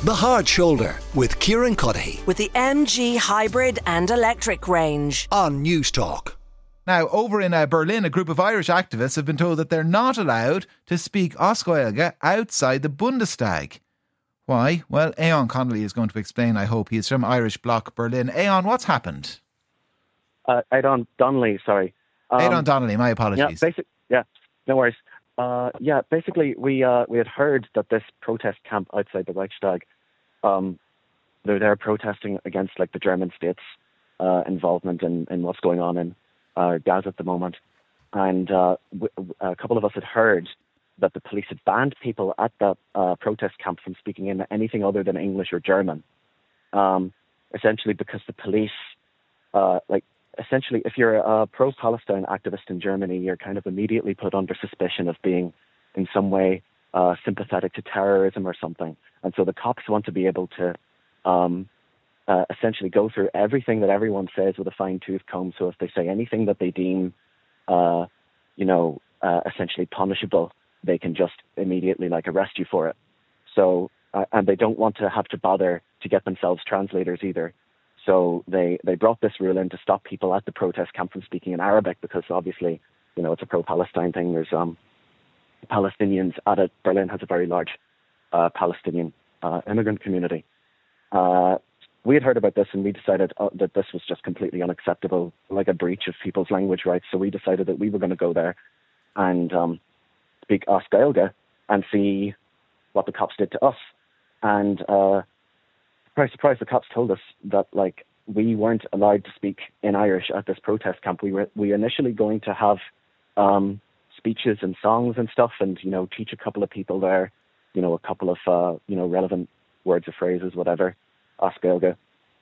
The Hard Shoulder with Kieran Cuddihy with the MG hybrid and electric range on News Talk. Now, over in Berlin, a group of Irish activists have been told that they're not allowed to speak Oscoilge outside the Bundestag. Why? Well, Aon Connolly is going to explain, I hope. He is from Irish Bloc Berlin. Aon, what's happened? Aidan Donnelly, sorry. Aidan Donnelly, my apologies. No worries. Basically, we had heard that this protest camp outside the Reichstag, they're there protesting against like the German state's involvement in what's going on in Gaza at the moment. And a couple of us had heard that the police had banned people at that protest camp from speaking in anything other than English or German. Essentially because the police, essentially, if you're a pro-Palestine activist in Germany, you're kind of immediately put under suspicion of being in some way sympathetic to terrorism or something. And so the cops want to be able to essentially go through everything that everyone says with a fine-tooth comb. So if they say anything that they deem, essentially punishable, they can just immediately arrest you for it. So, and they don't want to have to bother to get themselves translators either. So they brought this rule in to stop people at the protest camp from speaking in Arabic because obviously, it's a pro-Palestine thing. There's Palestinians at it. Berlin has a very large Palestinian immigrant community. We had heard about this and we decided that this was just completely unacceptable, like a breach of people's language rights. So we decided that we were going to go there and speak Oscoilge and see what the cops did to us. And surprise, surprise, the cops told us that we weren't allowed to speak in Irish at this protest camp. We were initially going to have speeches and songs and stuff, and teach a couple of people there, a couple of relevant words or phrases, whatever, Oscoilge.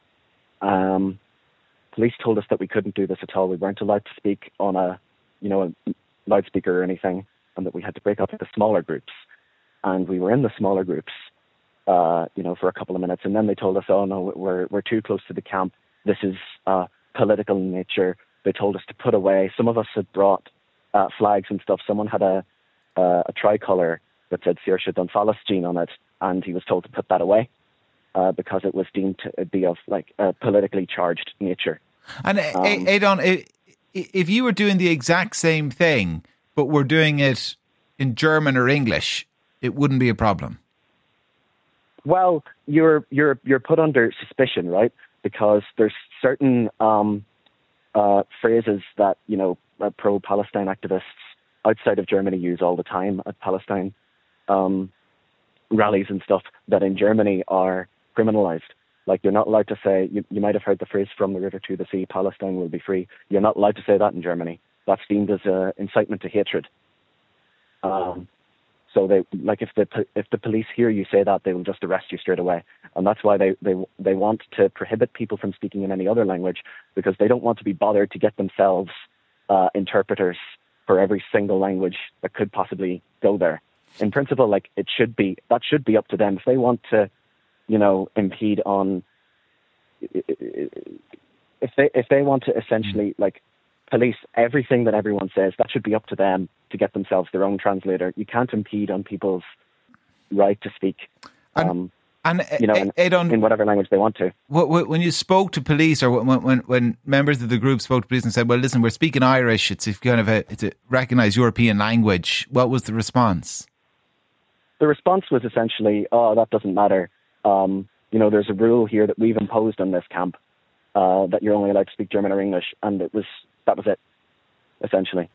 Police told us that we couldn't do this at all. We weren't allowed to speak on a loudspeaker or anything, and that we had to break up into smaller groups. And we were in the smaller groups, for a couple of minutes, and then they told us, "Oh no, we're too close to the camp. This is political in nature." They told us to put away. Some of us had brought flags and stuff. Someone had a tricolour that said "Saoirse Don Palestine" on it, and he was told to put that away because it was deemed to be of a politically charged nature. And Aidan, if you were doing the exact same thing, but were doing it in German or English, it wouldn't be a problem. Well, you're put under suspicion, right? Because there's certain phrases that pro-Palestine activists outside of Germany use all the time at Palestine rallies and stuff that in Germany are criminalized. Like you're not allowed to say. You might have heard the phrase "from the river to the sea, Palestine will be free." You're not allowed to say that in Germany. That's deemed as incitement to hatred. So they if the police hear you say that, they will just arrest you straight away, and that's why they want to prohibit people from speaking in any other language, because they don't want to be bothered to get themselves interpreters for every single language that could possibly go there. In principle, that should be up to them if they want to, impede on. If they want to essentially police everything that everyone says, that should be up to them to get themselves their own translator. You can't impede on people's right to speak, in whatever language they want to. When you spoke to police, or when members of the group spoke to police and said, "Well, listen, we're speaking Irish. It's a recognised European language," what was the response? The response was essentially, "Oh, that doesn't matter. There's a rule here that we've imposed on this camp that you're only allowed to speak German or English," and that was it, essentially.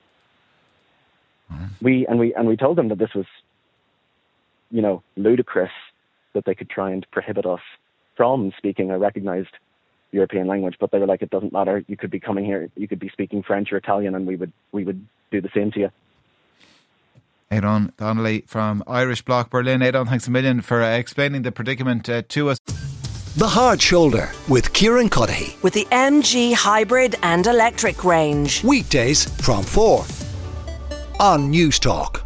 Mm-hmm. We told them that this was, ludicrous, that they could try and prohibit us from speaking a recognised European language, but they were like, "It doesn't matter. You could be coming here. You could be speaking French or Italian, and we would do the same to you." Aidan Donnelly from Irish Bloc Berlin. Aidan, thanks a million for explaining the predicament to us. The Hard Shoulder with Kieran Cuddihy with the MG hybrid and electric range. Weekdays from 4 on News Talk.